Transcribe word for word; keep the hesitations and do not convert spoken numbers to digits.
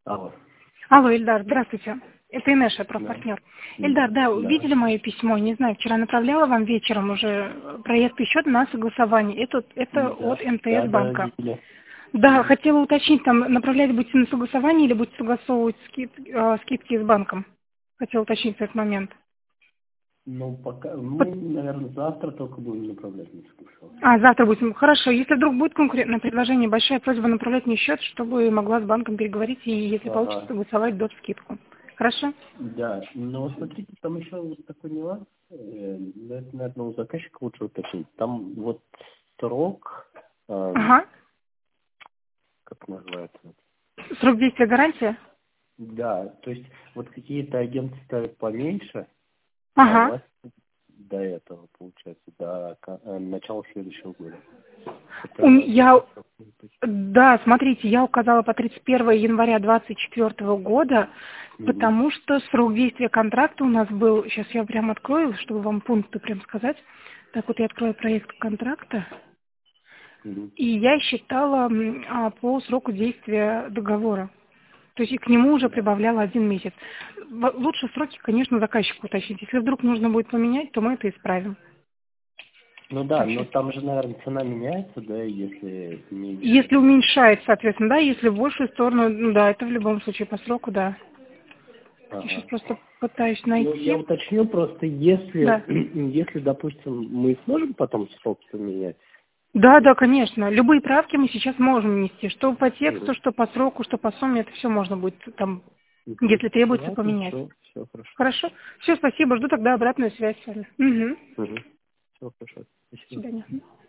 Алло. Алло, Ильдар, здравствуйте. Это Инеша, Да. профпартнер. Ильдар, да, Да. видели мое письмо? Не знаю, вчера направляла вам вечером уже проект счет на согласование. Это, это Да. от Да, МТС да, банка. видели. Да, Мгм. хотела уточнить, там направлять будете на согласование или будете согласовывать скид, э, скидки с банком? Хотела уточнить этот момент. Ну, пока, Пот- мы, наверное, завтра только будем направлять на согласование. А, завтра будем. Хорошо, если вдруг будет конкурентное предложение, большая просьба направлять мне счет, чтобы могла с банком переговорить и, если получится, Ага. согласовать, дать скидку. Хорошо? Да, но смотрите, там еще вот такой нюанс. э, ну, Это, наверное, у заказчика лучше уточнить. Там вот срок, эм, Ага. как называется? Срок действия гарантии? Да, то есть вот какие-то агенты ставят поменьше, а у Ага. вас до этого, получается, до ко- э, начала следующего года. У м- Это Я, какой срок может быть? да, смотрите, я указала по тридцать первого января двадцать четвёртого года, Мгм. потому что срок действия контракта у нас был, сейчас я прям открою, чтобы вам пункты прям сказать. Так вот я открою проект контракта, Мгм. и я считала м, а, по сроку действия договора. То есть и к нему уже Да. прибавляла один месяц. В- Лучше сроки, конечно, заказчику уточнить. Если вдруг нужно будет поменять, то мы это исправим. Ну да, Так, но щас. там же, наверное, цена меняется, да, если меньше. Если уменьшает, соответственно, да, если в большую сторону, ну да, это в любом случае по сроку, да. Я сейчас Ага. просто пытаюсь Ну, я найти. уточню просто, если, Да. если, допустим, мы сможем потом срок поменять. Да, То есть, да, конечно. Любые правки мы сейчас можем внести. Что по мгм. тексту, что по сроку, что по сумме, это все можно будет там, Мгм. если требуется, Ладно, поменять. все, все хорошо. Хорошо? Все, спасибо. Жду тогда обратную связь с вами. Угу. Угу. Все хорошо. До Спасибо. свидания.